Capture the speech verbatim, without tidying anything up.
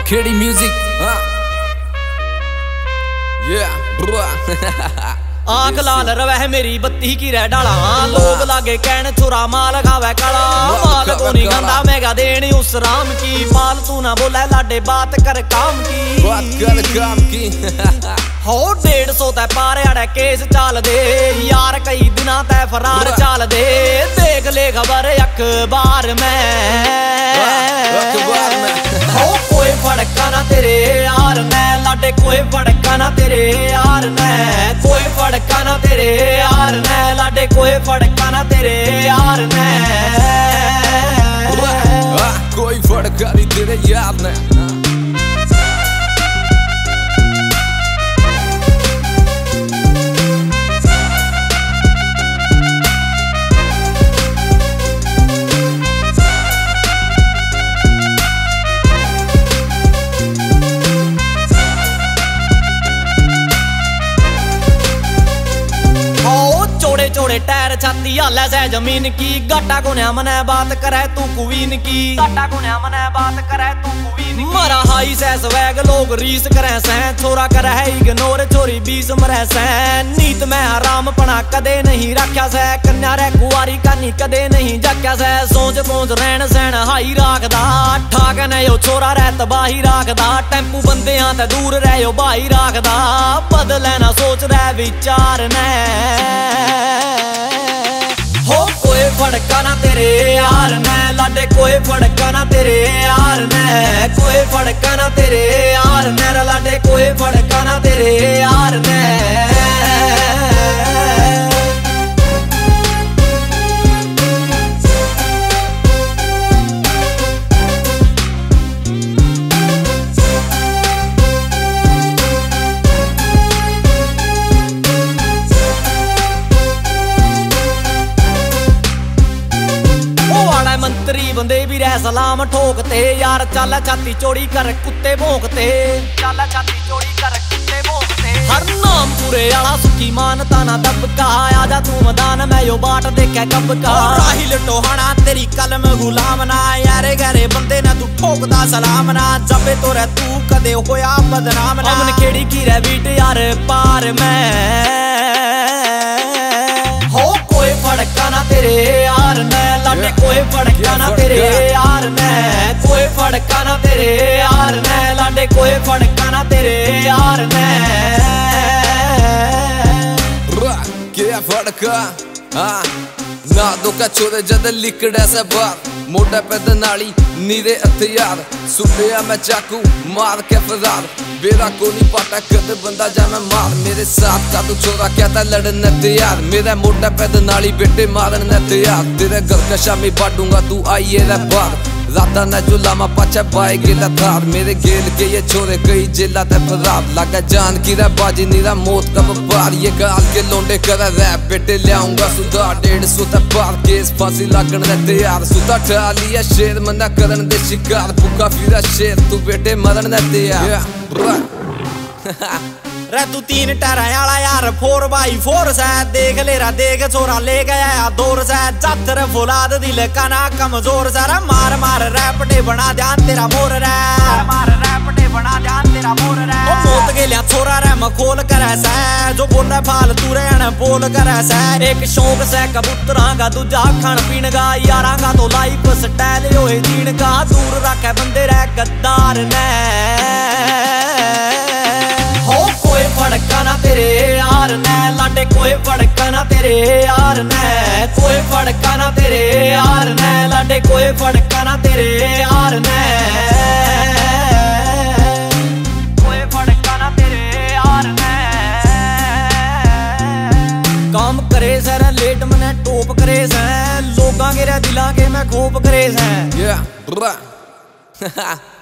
Khedi music आंख लाल रवै मेरी बत्ती की रह डाला लोग लागे कहन छोरा माल खावे काला माल को नहीं गंदा मेगा देनी उस राम की माल तू ना बोले लाडे बात कर काम की बात कर काम की हो डेढ़ सौ तय पारे अड़े केस चाल दे यार कई दिना तय फरार चाल दे देख ले खबर अखबार में हो कोई फड़का ना तेरे यार में लाडे कोई फड़का ना तेरे यार में कोई फड़का ना तेरे यार में लाडे कोई फड़का ना तेरे यार में कोई फड़का नहीं तेरे यार में। चोड़े चोड़े टायर छाती हाल से जमीन की गाटा कोन्या मने बात करे तू कुवीन की गाटा कोन्या मने बात करे तू कुवीन की मारा हाई से स्वैग लोग रीस करे से छोरा करे इग्नोर चोरी बीस मरे से नीत में आराम पना कदे नहीं रखा से कन्या रे कुआरी कानी कदे नहीं जक्या से सोच पहुंच रहन सहन हाई राखदा ठाक ने यो छोरा रह तबाही राखदा टेंपू बंदे ते दूर रह यो बाही राखदा बदले ना सोच रह विचार ने हो कोई फड़का ना तेरे यार में लाडे कोई फड़का ना तेरे यार में कोई फड़का ना तेरे यार में लाडे कोई फड़का ना तेरे यार में। मंत्री बंदे भी रह सलाम ठोकते यार चल छाती चोड़ी कर कुत्ते भोंकते चल छाती चोड़ी कर कुत्ते भोंकते हर नाम पूरे आला सुखी मानता ना दब का आजा तू मैदान में यो बाट देखे कब का राही लटोहाना तेरी कलम गुलाम ना यारे गहरे बंदे ना तू ठोकदा सलाम ना जबे तो रह तू कदे होया बदनाम ना अमन खेड़ी की रह बीट यार पार में हो कोई फड़का ना तेरे यार में लाडे कोई फड़का ना तेरे यार में कोई फड़का ना तेरे यार में लाडे कोई फड़का ना तेरे यार में क्या फड़का ना दो का छोरे जद लिकड़ा से बात मोटा पैद नाली नीरे हथियार सुबह मैं चाकू मार के फरार बेरा को नहीं पाटा कद बंदा जा मैं मार मेरे साथ का तू छोरा कहता लड़ने तैयार मेरा मोटा पैद नाली बेटे मारने तैयार तेरे घर का शामी बांटूंगा तू आइए रे बार राता न जुलामा पाचा पाए गेला थार मेरे गेल के ये छोरे कई जेला ते फरार लगा जान की रे बाजी नीरा मौत का व्यापार ये गाल के लोंडे कर रैप बेटे लाऊंगा सुधार डेढ़ सौ तक पार केस फांसी लगन ने तैयार सुधा ठा लिया शेर मना करन दे शिकार भूखा फिरा शेर तू बेटे मरन ने तैयार रे तू तीन टायरा यार फोर बाई फोर से देख ले रा देख छोरा ले गया दूर से जातर फुलाद दिल का ना कमजोर से रे मार मार रैपटे बना ध्यान तेरा मोर रे मार रैपटे बना ध्यान तेरा मोर रे ओ मोत के लिया छोरा रे मखोल करे से जो बोले फाल तू रहन बोल करे से एक शौक से कबूतरा का दूजा खान पीन का यारा का तो लाइफ स्टाइल होए जीण का दूर रखे बंदे रे गद्दार ने हो कोई फड़का ना तेरे यार में लाडे कोई फड़का ना तेरे यार में कोई फड़का ना तेरे यार में लाडे कोई फड़का ना तेरे यार में कोई फड़का ना तेरे यार में काम करे सर लेट मने टोप करे से लोगां के दिला के मैं खोप करे से